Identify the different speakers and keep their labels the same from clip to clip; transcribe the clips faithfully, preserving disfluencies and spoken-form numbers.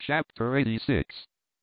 Speaker 1: Chapter eighty-six.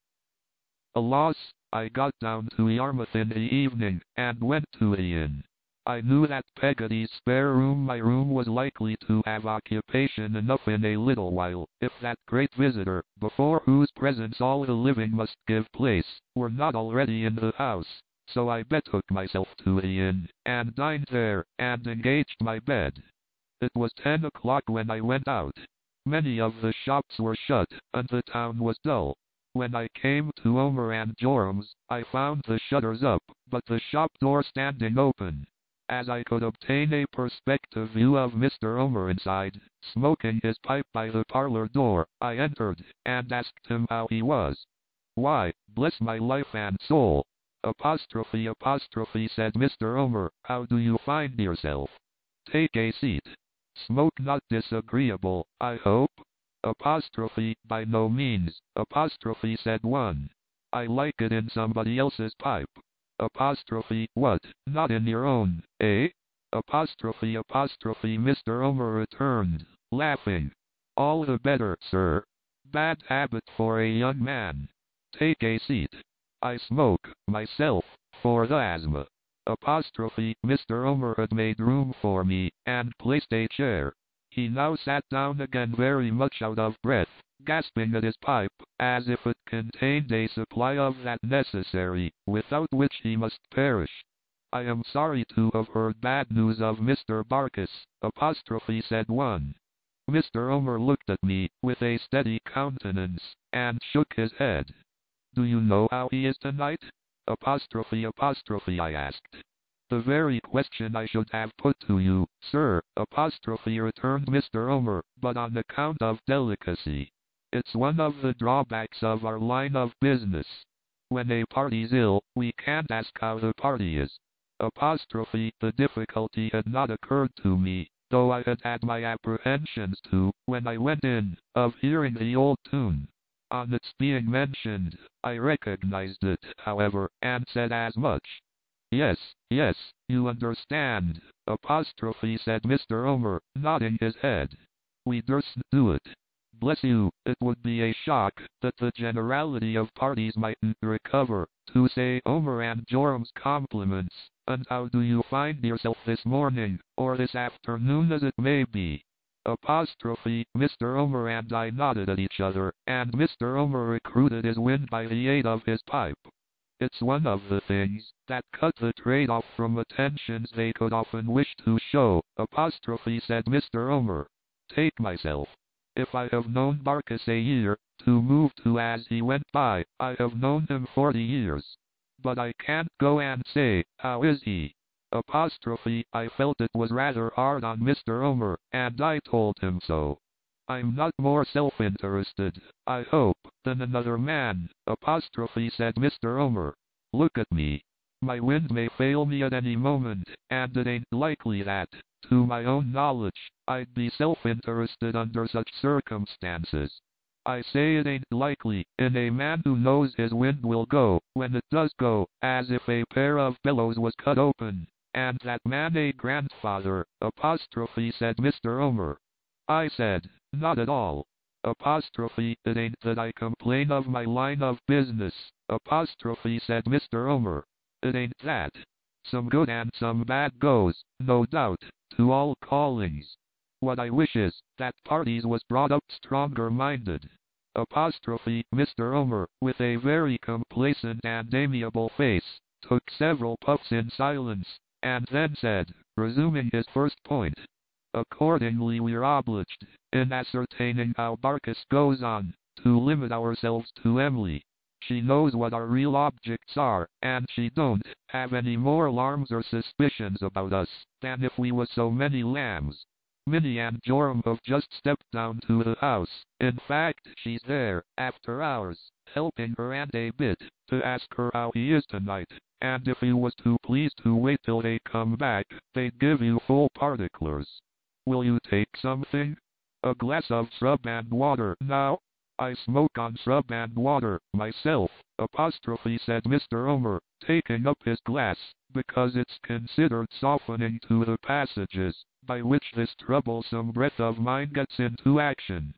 Speaker 1: Alas, I got down to Yarmouth in the evening, and went to the inn. I knew that Peggotty's spare room, my room, was likely to have occupation enough in a little while, if that great visitor, before whose presence all the living must give place, were not already in the house. So I betook myself to the inn, and dined there, and engaged my bed. It was ten o'clock when I went out. Many of the shops were shut, and the town was dull. When I came to Omer and Joram's, I found the shutters up, but the shop door standing open. As I could obtain a perspective view of Mister Omer inside, smoking his pipe by the parlor door, I entered, and asked him how he was. "Why, bless my life and soul, apostrophe apostrophe," said Mister Omer, "how do you find yourself? Take a seat. Smoke not disagreeable, I hope?" Apostrophe, "By no means," apostrophe, said one. "I like it in somebody else's pipe." Apostrophe, "What, not in your own, eh?" Apostrophe apostrophe, Mister Omer returned, laughing. "All the better, sir. Bad habit for a young man. Take a seat. I smoke, myself, for the asthma." Apostrophe, Mister Omer had made room for me, and placed a chair. He now sat down again, very much out of breath, gasping at his pipe, as if it contained a supply of that necessary, without which he must perish. "I am sorry to have heard bad news of Mister Barkis," apostrophe, said one. Mister Omer looked at me, with a steady countenance, and shook his head. "Do you know how he is tonight?" Apostrophe apostrophe, I asked. "The very question I should have put to you, sir," apostrophe, returned Mister Omer, "but on account of delicacy. It's one of the drawbacks of our line of business. When a party's ill, we can't ask how the party is." Apostrophe, the difficulty had not occurred to me, though I had had my apprehensions too, when I went in, of hearing the old tune. On its being mentioned, I recognized it, however, and said as much. "Yes, yes, you understand," apostrophe, said Mister Omer, nodding his head. "We durstn't do it. Bless you, it would be a shock that the generality of parties mightn't recover, to say Omer and Joram's compliments. And how do you find yourself this morning, or this afternoon as it may be?" Apostrophe, Mister Omer and I nodded at each other, and Mister Omer recruited his wind by the aid of his pipe. "It's one of the things that cut the trade off from attentions they could often wish to show," apostrophe, said Mister Omer. "Take myself. If I have known Barkis a year, to move to as he went by, I have known him forty years. But I can't go and say, 'How is he?'" Apostrophe, I felt it was rather hard on Mister Omer, and I told him so. "I'm not more self-interested, I hope, than another man," apostrophe, said Mister Omer. "Look at me. My wind may fail me at any moment, and it ain't likely that, to my own knowledge, I'd be self-interested under such circumstances. I say it ain't likely, in a man who knows his wind will go, when it does go, as if a pair of bellows was cut open, and that man a grandfather," apostrophe, said Mister Omer. I said, "Not at all." Apostrophe, "It ain't that I complain of my line of business," apostrophe, said Mister Omer. "It ain't that. Some good and some bad goes, no doubt, to all callings. What I wish is, that parties was brought up stronger-minded." Apostrophe, Mister Omer, with a very complacent and amiable face, took several puffs in silence, and then said, resuming his first point, "Accordingly we're obliged, in ascertaining how Barkis goes on, to limit ourselves to Em'ly. She knows what our real objects are, and she don't have any more alarms or suspicions about us, than if we was so many lambs. Minnie and Joram have just stepped down to the house. In fact, she's there, after hours, helping her and a bit, to ask her how he is tonight, and if you was too pleased to wait till they come back, they'd give you full particulars. Will you take something? A glass of shrub and water, now? I smoke on shrub and water, myself," apostrophe, said Mister Omer, taking up his glass, "because it's considered softening to the passages, by which this troublesome breath of mine gets into action.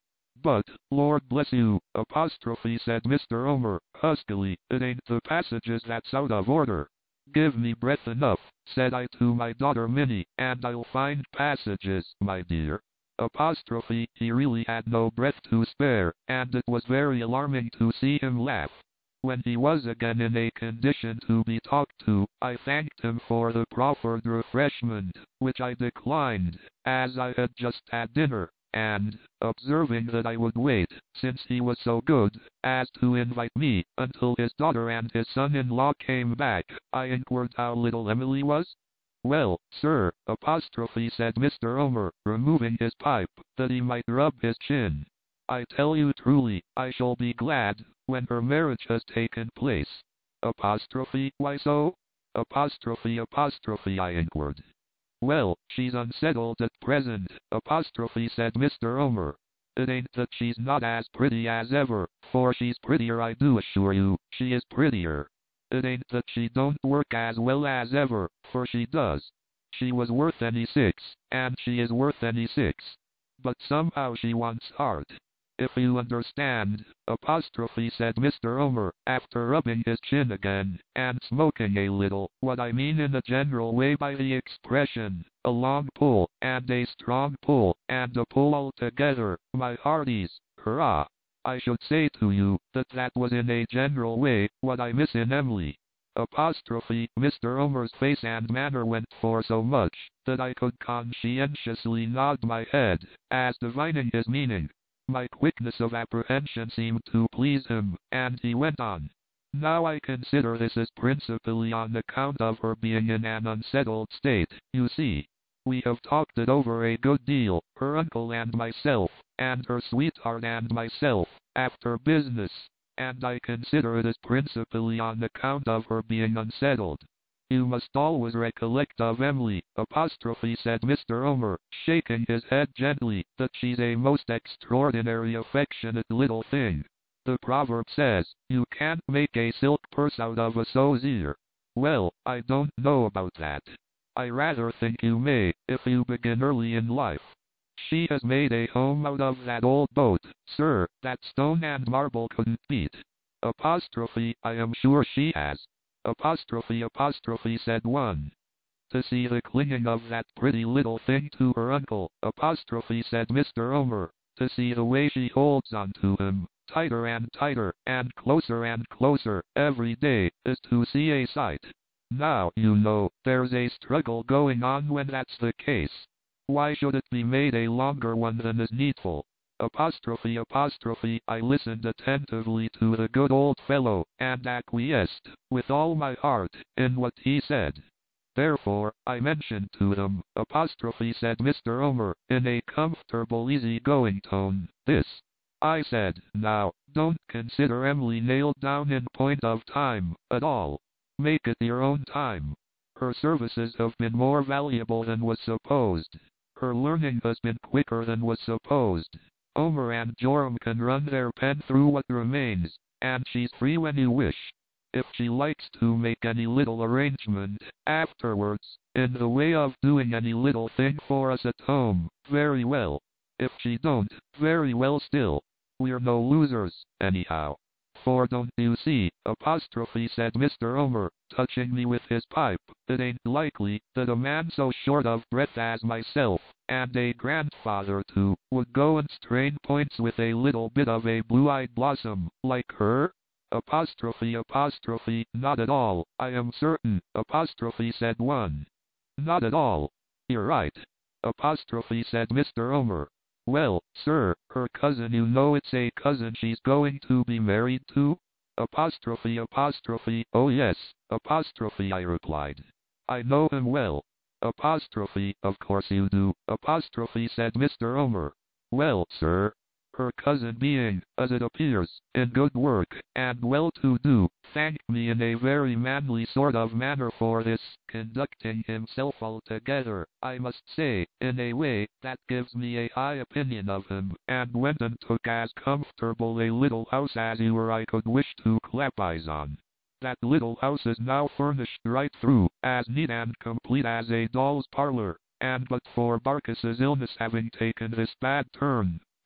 Speaker 1: But, Lord bless you, apostrophe said Mister Omer, huskily, it ain't the passages that's out of order. Give me breath enough, said I to my daughter Minnie, and I'll find passages, my dear. Apostrophe, he really had no breath to spare, and it was very alarming to see him laugh. When he was again in a condition to be talked to, I thanked him for the proffered refreshment, which I declined, as I had just had dinner, and, observing that I would wait, since he was so good, as to invite me, until his daughter and his son-in-law came back, I inquired how little Emily was. Well, sir, apostrophe said Mister Omer, removing his pipe, that he might rub his chin. I tell you truly, I shall be glad, when her marriage has taken place. Apostrophe, why so? Apostrophe apostrophe I inquired. Well, she's unsettled at present, apostrophe said Mister Omer. It ain't that she's not as pretty as ever, for she's prettier I do assure you, she is prettier. It ain't that she don't work as well as ever, for she does. She was worth any six, and she is worth any six. But somehow she wants heart. If you understand, apostrophe said Mister Omer, after rubbing his chin again, and smoking a little, what I mean in a general way by the expression, a long pull, and a strong pull, and a pull altogether, my hearties, hurrah. I should say to you, that that was in a general way, what I miss in Emily. Apostrophe, Mister Omer's face and manner went for so much, that I could conscientiously nod my head, as divining his meaning. My quickness of apprehension seemed to please him, and he went on. Now I consider this is principally on account of her being in an unsettled state, you see. We have talked it over a good deal, her uncle and myself, and her sweetheart and myself, after business, and I consider it is principally on account of her being unsettled. You must always recollect of Emily, apostrophe said Mister Omer, shaking his head gently, that she's a most extraordinary affectionate little thing. The proverb says, you can't make a silk purse out of a sow's ear. Well, I don't know about that. I rather think you may, if you begin early in life. She has made a home out of that old boat, sir, that stone and marble couldn't beat. Apostrophe, I am sure she has. Apostrophe apostrophe said one. To see the clinging of that pretty little thing to her uncle, apostrophe said Mister Omer. To see the way she holds on to him, tighter and tighter, and closer and closer, every day, is to see a sight. Now, you know, there's a struggle going on when that's the case. Why should it be made a longer one than is needful? Apostrophe apostrophe I listened attentively to the good old fellow, and acquiesced, with all my heart, in what he said. Therefore, I mentioned to them, apostrophe said Mister Omer, in a comfortable easy-going tone, this. I said, now, don't consider Emily nailed down in point of time, at all. Make it your own time. Her services have been more valuable than was supposed. Her learning has been quicker than was supposed. Omer and Joram can run their pen through what remains, and she's free when you wish. If she likes to make any little arrangement, afterwards, in the way of doing any little thing for us at home, very well. If she don't, very well still. We're no losers, anyhow. For don't you see, apostrophe said Mister Omer, touching me with his pipe, it ain't likely that a man so short of breath as myself, and a grandfather too, would go and strain points with a little bit of a blue-eyed blossom, like her? Apostrophe apostrophe, not at all, I am certain, apostrophe said one. Not at all. You're right. Apostrophe said Mister Omer. Well, sir, her cousin, you know it's a cousin she's going to be married to? Apostrophe apostrophe, oh yes, apostrophe I replied. I know him well. Apostrophe, of course you do, apostrophe said Mister Omer. Well, sir, her cousin being, as it appears, in good work, and well-to-do, thanked me in a very manly sort of manner for this, conducting himself altogether, I must say, in a way that gives me a high opinion of him, and went and took as comfortable a little house as you or I could wish to clap eyes on. That little house is now furnished right through, as neat and complete as a doll's parlor, and but for Barkis's illness having taken this bad turn,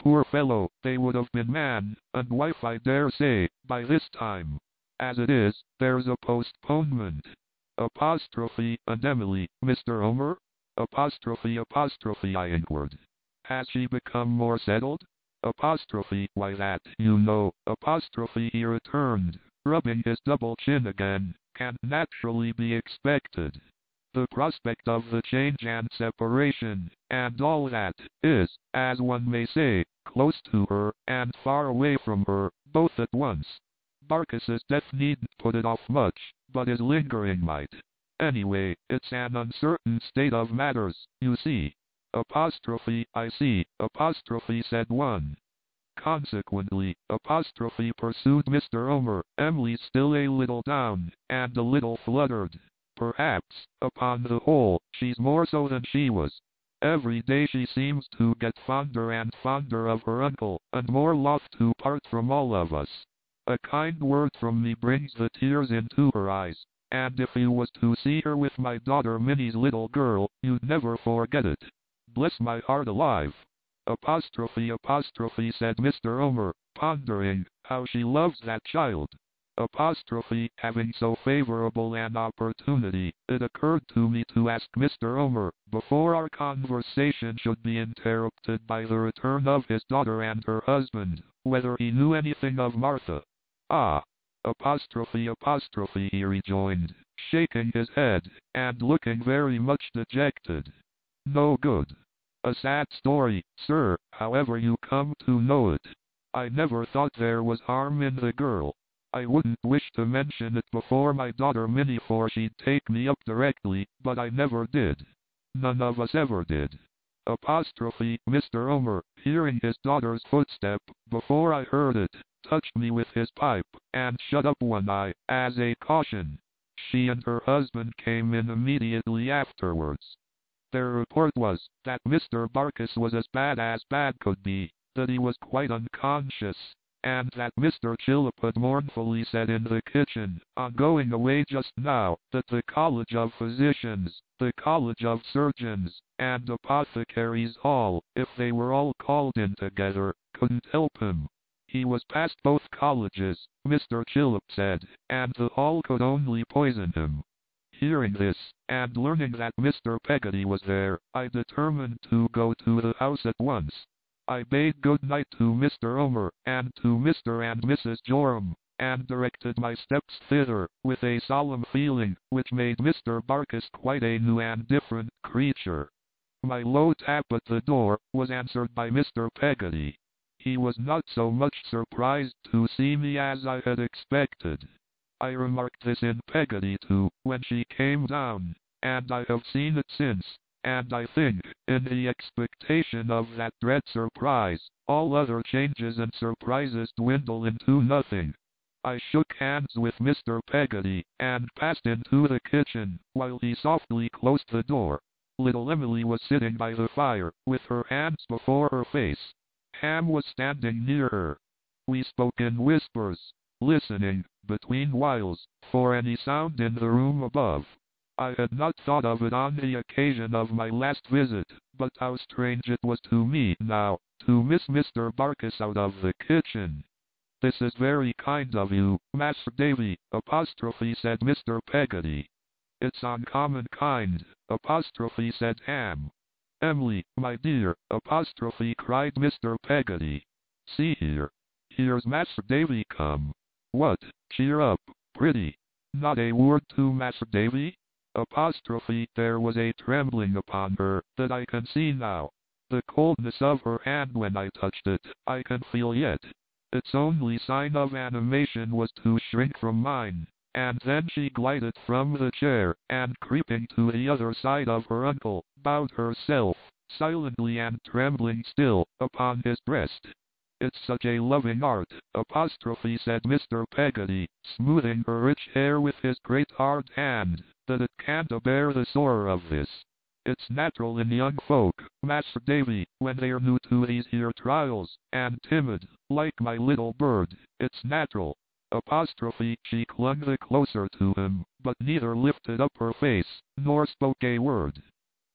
Speaker 1: poor fellow, they would have been man and wife I dare say, by this time. As it is, there's a postponement. Apostrophe, and Emily, Mister Omer? Apostrophe, apostrophe, I inquired. Has she become more settled? Apostrophe, why that, you know, apostrophe, he returned, rubbing his double chin again, can naturally be expected. The prospect of the change and separation, and all that, is, as one may say, close to her, and far away from her, both at once. Barkis's death needn't put it off much, but his lingering might. Anyway, it's an uncertain state of matters, you see. Apostrophe, I see, apostrophe, said one. Consequently, apostrophe, pursued Mister Omer, Emily's still a little down, and a little fluttered. Perhaps, upon the whole, she's more so than she was. Every day she seems to get fonder and fonder of her uncle, and more loth to part from all of us. A kind word from me brings the tears into her eyes, and if you was to see her with my daughter Minnie's little girl, you'd never forget it. Bless my heart alive. Apostrophe, apostrophe, said Mister Omer, pondering how she loves that child. Apostrophe, having so favorable an opportunity, it occurred to me to ask Mister Omer, before our conversation should be interrupted by the return of his daughter and her husband, whether he knew anything of Martha. Ah! Apostrophe, apostrophe, he rejoined, shaking his head, and looking very much dejected. No good. A sad story, sir, however you come to know it. I never thought there was harm in the girl. I wouldn't wish to mention it before my daughter Minnie, for she'd take me up directly, but I never did. None of us ever did. Apostrophe, Mister Omer, hearing his daughter's footstep, before I heard it, touched me with his pipe, and shut up one eye, as a caution. She and her husband came in immediately afterwards. Their report was, that Mister Barkis was as bad as bad could be, that he was quite unconscious, and that Mister Chilliput mournfully said in the kitchen, on going away just now, that the College of Physicians, the College of Surgeons, and Apothecaries Hall, if they were all called in together, couldn't help him. He was past both colleges, Mister Chillip said, and the hall could only poison him. Hearing this, and learning that Mister Peggotty was there, I determined to go to the house at once. I bade good night to Mister Omer, and to Mister and Missus Joram, and directed my steps thither, with a solemn feeling, which made Mister Barkis quite a new and different creature. My low tap at the door was answered by Mister Peggotty. He was not so much surprised to see me as I had expected. I remarked this in Peggotty too, when she came down, and I have seen it since, and I think, in the expectation of that dread surprise, all other changes and surprises dwindle into nothing. I shook hands with Mister Peggotty, and passed into the kitchen, while he softly closed the door. Little Emily was sitting by the fire, with her hands before her face. Ham was standing near her. We spoke in whispers, listening, between whiles, for any sound in the room above. I had not thought of it on the occasion of my last visit, but how strange it was to me now, to miss Mister Barkis out of the kitchen. This is very kind of you, Master Davy, apostrophe, said Mister Peggotty. It's uncommon kind, apostrophe, said Ham. Emily, my dear, apostrophe, cried Mister Peggotty. See here. Here's Master Davy come. What, cheer up, pretty. Not a word to Master Davy? Apostrophe, there was a trembling upon her, that I can see now. The coldness of her hand when I touched it, I can feel yet. Its only sign of animation was to shrink from mine, and then she glided from the chair, and creeping to the other side of her uncle, bowed herself, silently and trembling still, upon his breast. It's such a loving art, apostrophe, said Mister Peggotty, smoothing her rich hair with his great hard hand, that it can't abear the sore of this. It's natural in young folk, Master Davy, when they're new to these here trials, and timid, like my little bird, it's natural. Apostrophe, she clung the closer to him, but neither lifted up her face, nor spoke a word.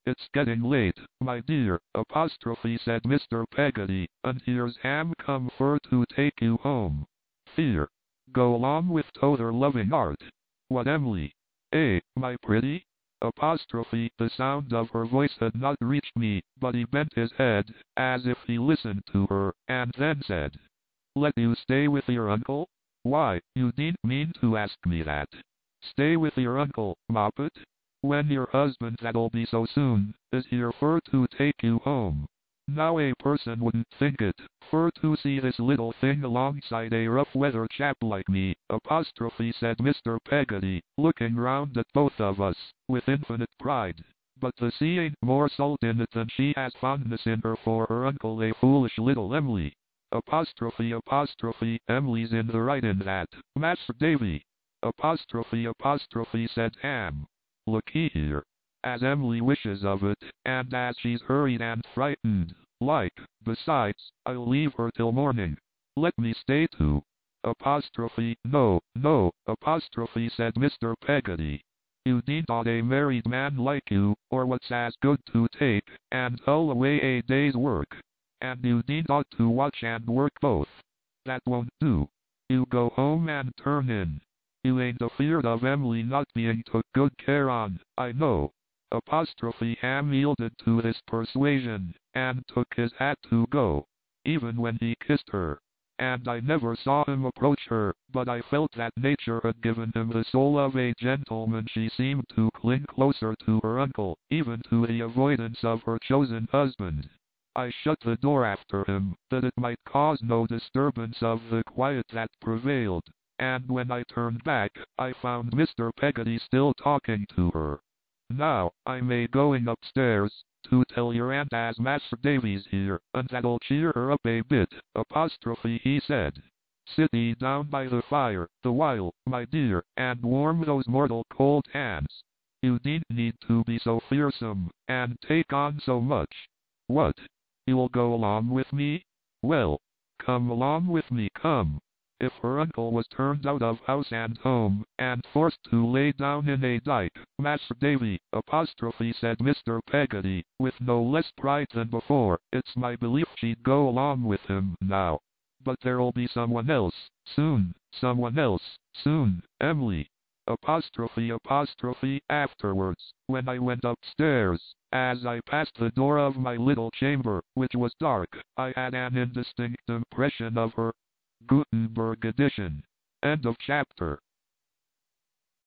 Speaker 1: It's getting late, my dear, apostrophe said Mister Peggotty, and here's Ham come fur to take you home. Fear. Go along with t'other loving art. What, Emily? Eh, my pretty? Apostrophe. The sound of her voice had not reached me, but he bent his head, as if he listened to her, and then said, Let you stay with your uncle? Why, you didn't mean to ask me that. Stay with your uncle, Moppet? When your husband, that'll be so soon, is here fur to take you home. Now a person wouldn't think it, fur to see this little thing alongside a rough-weather chap like me, apostrophe said Mister Peggotty, looking round at both of us, with infinite pride. But the sea ain't more salt in it than she has fondness in her for her uncle, a foolish little Em'ly. Apostrophe apostrophe, Em'ly's in the right in that, Master Davy. Apostrophe apostrophe said Ham. Looky here. As Em'ly wishes of it, and as she's hurried and frightened, like, besides, I'll leave her till morning. Let me stay too. Apostrophe, no, no, apostrophe said Mister Peggotty. You need not a married man like you, or what's as good to take, and hull away a day's work. And you need not to watch and work both. That won't do. You go home and turn in. You ain't afeard of Em'ly not being took good care on, I know. Apostrophe Ham yielded to this persuasion, and took his hat to go, even when he kissed her. And I never saw him approach her, but I felt that nature had given him the soul of a gentleman. She seemed to cling closer to her uncle, even to the avoidance of her chosen husband. I shut the door after him, that it might cause no disturbance of the quiet that prevailed, and when I turned back, I found Mister Peggotty still talking to her. Now, I may going upstairs, to tell your aunt as Master Davy's here, and that'll cheer her up a bit, apostrophe he said. Sit ye down by the fire, the while, my dear, and warm those mortal cold hands. You needn't need to be so fearsome, and take on so much. What? You'll go along with me? Well, come along with me, come. If her uncle was turned out of house and home, and forced to lay down in a dyke, Master Davy, apostrophe said Mister Peggotty, with no less pride than before, it's my belief she'd go along with him now. But there'll be someone else, soon, someone else, soon, Em'ly. Apostrophe apostrophe afterwards, when I went upstairs, as I passed the door of my little chamber, which was dark, I had an indistinct impression of her. Gutenberg edition. End of chapter.